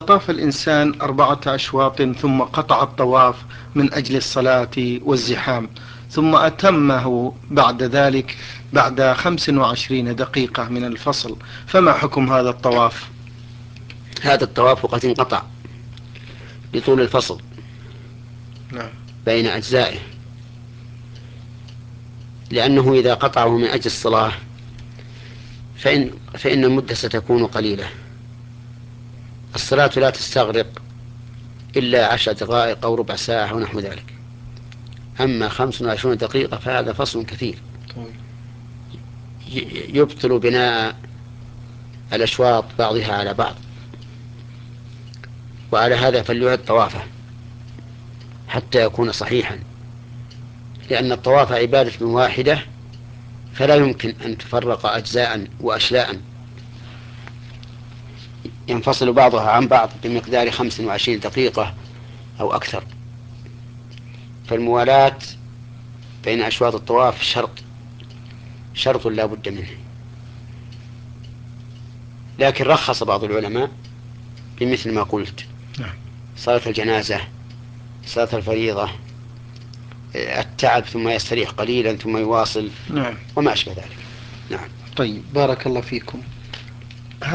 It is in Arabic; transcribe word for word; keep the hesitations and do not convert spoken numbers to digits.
طاف الإنسان أربعة أشواط ثم قطع الطواف من أجل الصلاة والزحام، ثم أتمه بعد ذلك بعد خمس وعشرين دقيقة من الفصل، فما حكم هذا الطواف؟ هذا الطواف قد انقطع بطول الفصل نعم. بين أجزائه، لأنه إذا قطعه من أجل الصلاة فإن, فإن المدة ستكون قليلة. الصلاة لا تستغرق إلا عشر دقائق أو ربع ساعة ونحو ذلك، أما خمس وعشرون دقيقة فهذا فصل كثير يبطل بناء الأشواط بعضها على بعض. وعلى هذا فليعد طوافه حتى يكون صحيحا، لأن الطواف عبادة واحدة فلا يمكن أن تفرق أجزاء وأشياء ينفصل بعضها عن بعض بمقدار خمس وعشرين دقيقة أو أكثر. فالموالاة بين أشواط الطواف شرط شرط لا بد منه. لكن رخص بعض العلماء بمثل ما قلت: صلاة الجنازة، صلاة الفريضة، التعب ثم يستريح قليلا ثم يواصل، نعم. وما أشبه ذلك. نعم. طيب، بارك الله فيكم.